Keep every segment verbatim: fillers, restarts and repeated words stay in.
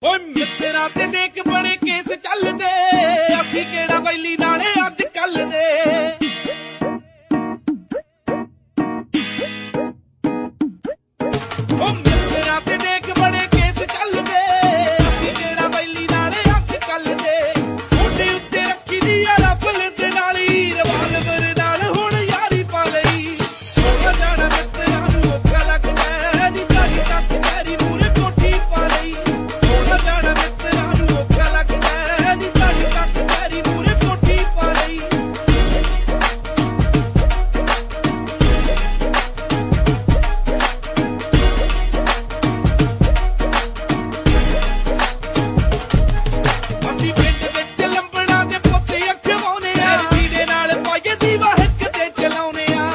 ਓਏ ਮਿੱਤਰਾਂ ਤੇ ਦੇਖ ਬਣੇ ਕੇਸ ਚੱਲਦੇ, ਅਸੀਂ ਕਿਹੜਾ ਵੈਲੀ ਨਾਲੇ ਅੱਜ ਕੱਲ ਦੇ। ਓ ਮਿੱਤਰਾਂ ਤੇ ਦੇਖ ਬਣੇ ਕੇਸ ਚੱਲਦੇ, ਅਸੀਂ ਕਿਹੜਾ ਵੈਲੀ ਨਾਲੇ ਅੱਜ ਕੱਲ ਦੇ। ਮੋਢੇ ਉੱਤੇ ਰੱਖੀ ਦੀ ਆ ਰਫਲ ਦੇ ਨਾਲੀ, ਰਿਵਾਲਵਰ ਨਾਲ ਹੁਣ ਯਾਰੀ ਪਾ ਲਈ। ਸੋਹਣਾ ਜਾਣਾ ਮਿੱਤਰਾਂ ਨੂੰ ਔਖਾ ਲੱਗਦਾ, ਨੀ ਦਾੜੀ ਤੱਕ ਤੇਰੀ ਮੂਹਰੇ ਕੋਠੀ ਪਾ ਲਈ। ਸੋਹਣਾ ਜਾਣਾ ਮਿੱਤਰਾਂ ਨੂੰ ਔਖਾ ਲੱਗਦਾ, ਨੀ ਦਾੜੀ ਤੱਕ ਤੇਰੀ ਮੂਹਰੇ ਕੋਠੀ ਪਾ ਲਈ। ਅਸੀਂ ਪਿੰਡ ਵਿੱਚ ਲੰਬੜਾਂ ਦੇ ਪੁੱਤ ਅਖਵਾਉਣੇ ਆ, ਜੀੜੇ ਨਾਲ ਪਾਈਏ ਦੀਵਾ ਹਿੱਕ ਤੇ ਚਲਾਉਣੇ ਆ।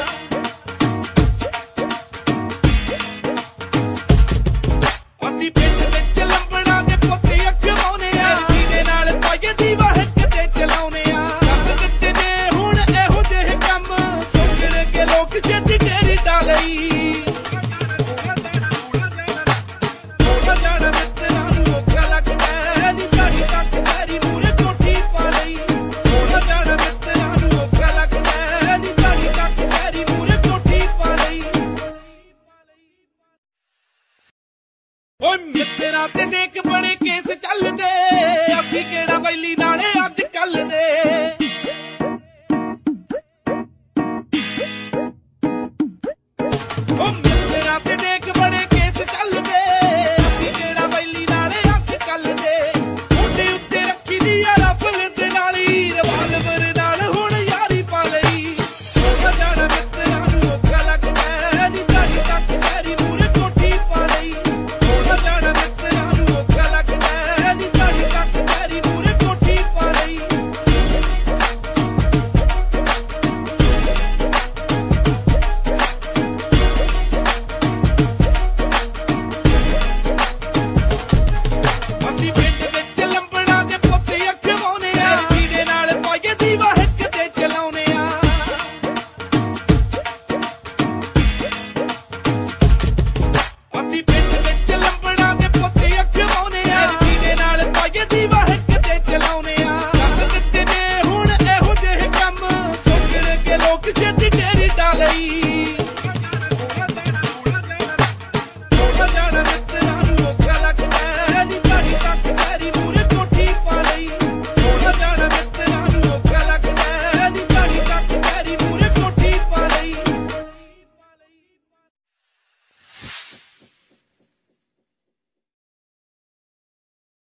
ਅਸੀਂ ਪਿੰਡ ਵਿੱਚ ਲੰਬੜਾਂ ਦੇ ਪੁੱਤ ਅਖਵਾਉਣੇ ਆ, ਜੀੜੇ ਨਾਲ ਪਾਈਏ ਦੀਵਾ ਹਿੱਕ ਤੇ ਚਲਾਉਣੇ ਆ। ਕਰ ਦਿੱਤੇ ਨੇ ਹੁਣ ਇਹੋ ਜਿਹੇ ਕੰਮ, ਸੋਚਣਗੇ ਲੋਕ ਛੇਤੀ ਢੇਰੀ ਢਾ ਲਈ। ਸੋਹਣਾ ਜਾਣਾ ਮਿੱਤਰਾਂ ਨੂੰ ਔਖਾ ਲੱਗਦਾ, ਨੀ ਦਾੜੀ ਤੱਕ ਤੇਰੀ ਮੂਹਰੇ ਕੋਠੀ ਪਾ ਲਈ। ਸੋਹਣਾ ਜਾਣਾ ਮਿੱਤਰਾਂ ਨੂੰ ਔਖਾ ਲੱਗਦਾ, ਨੀ ਦਾੜੀ ਤੱਕ ਤੇਰੀ ਮੂਹਰੇ ਕੋਠੀ ਪਾ ਲਈ। ਓਏ ਮਿੱਤਰਾਂ ਤੇ ਦੇਖ ਬਣੇ ਕੇਸ ਚੱਲਦੇ, ਅਸੀਂ ਕਿਹੜਾ ਵੈਲੀ ਨਾਲੇ ਅੱਜ ਕੱਲ ਦੇ। ਓ